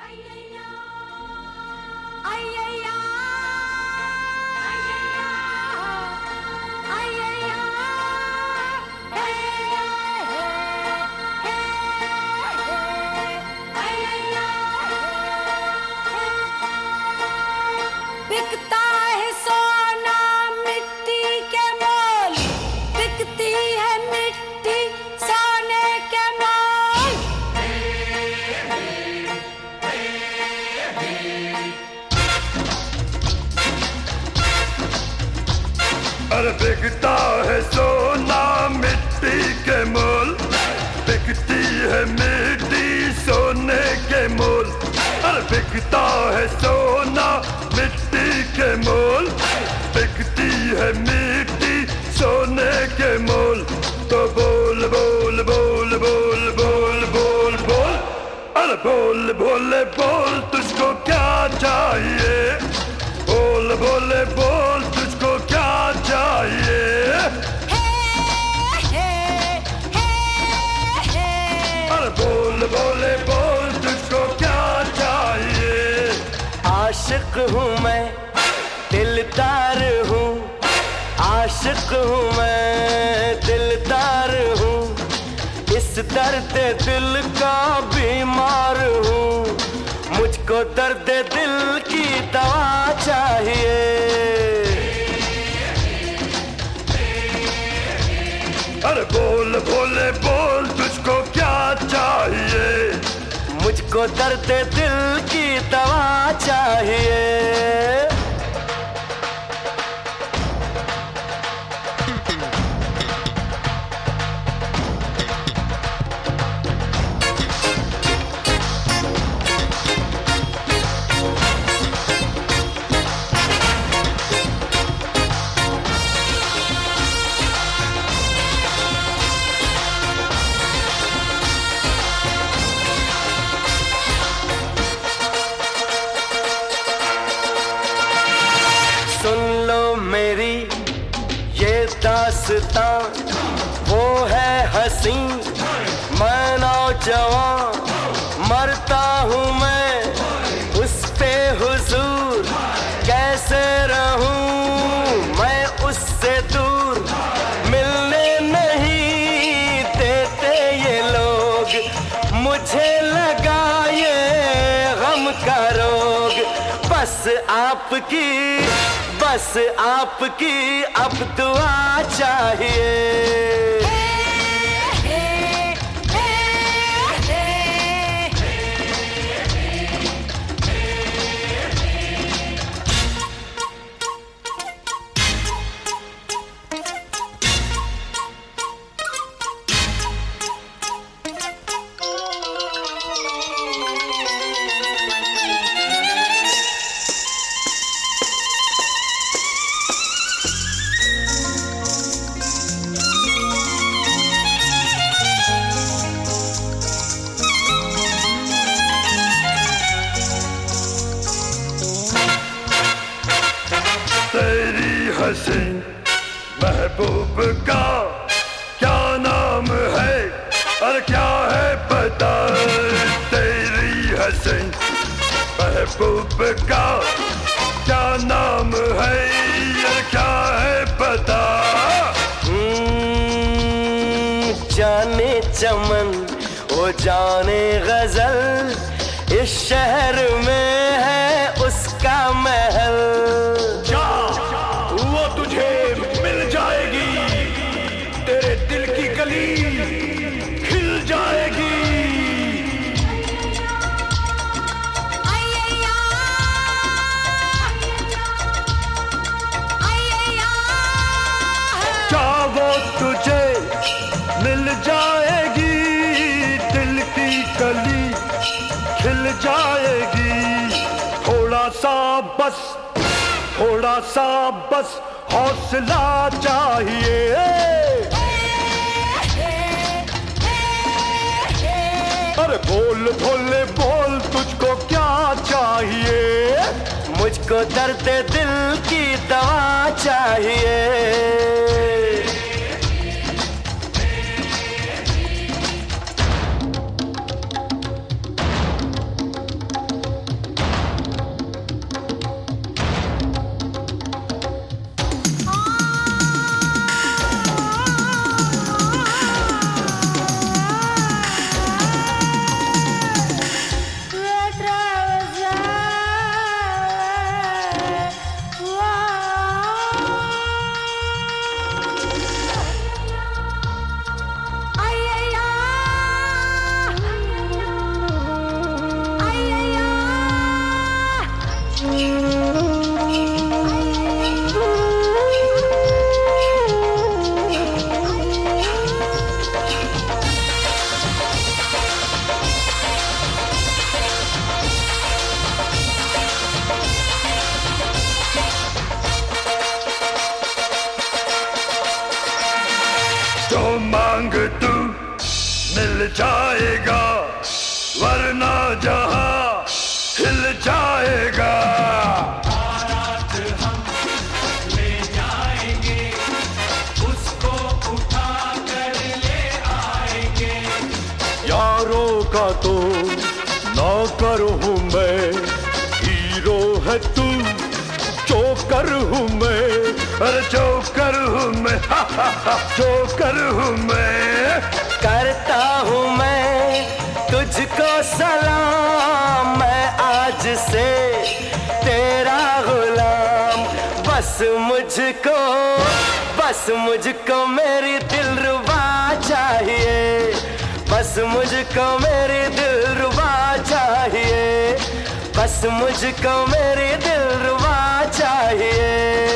बिकता है सोना मिट्टी के मोल, बिकती है मिट्टी सोने के मोल। अरे बिकता है सोना मिट्टी के मोल, बिकती है मिट्टी सोने के मोल। अरे बिकता है सोना मिट्टी के मोल, बिकती है मिट्टी सोने के मोल। तो बोल बोल बोल बोल बोल बोल बोल, अरे बोल बोले बोल तुझको क्या चाहिए, बोल बोले बोल तुझको क्या चाहिए। अरे बोल बोले बोल तुझको क्या चाहिए। आशिक हूँ मैं, दिलदार हूँ, आशिक हूँ मैं, दिलदार हूँ, इस दर्द दिल का बीमार हूँ, मुझको दर्द दिल की दवा चाहिए। अरे बोल बोले बोल तुझको क्या चाहिए, मुझको दर्द दिल की दवा चाहिए। सुन लो मेरी ये दास्तां, वो है हंसी मैं नौजवान, मरता हूँ मैं उस पे हुजूर, कैसे रहूँ मैं उससे दूर, मिलने नहीं देते ये लोग, मुझे लगा ये गम का रोग। बस आपकी अब दुआ चाहिए। तेरी हसीन महबूब का क्या नाम है, और क्या है पता। तेरी हसीन महबूब का क्या नाम है, और क्या है पता। जाने चमन ओ जाने गजल, इस शहर में है उसका महल। वो तुझे मिल जाएगी, तेरे दिल की गली खिल जाएगी। क्या वो तुझे मिल जाएगी, दिल की गली खिल जाएगी। थोड़ा सा बस हौसला चाहिए। अरे बोल भोले बोल तुझको क्या चाहिए, मुझको दर्द दिल की दवा चाहिए। जाएगा, वरना जहां हिल जाएगा। बारात हम ले जाएंगे, उसको उठा कर ले आएंगे। यारों का तो नौकर हूँ मैं, हीरो है तू, जोकर हूँ मैं। अरे जोकर हूँ मैं, जोकर हूँ मैं। करता हूँ मैं तुझको सलाम, मैं आज से तेरा गुलाम। बस मुझको मेरी दिलरुबा चाहिए, बस मुझको मेरी दिलरुबा चाहिए, बस मुझको मेरी दिलरुबा चाहिए।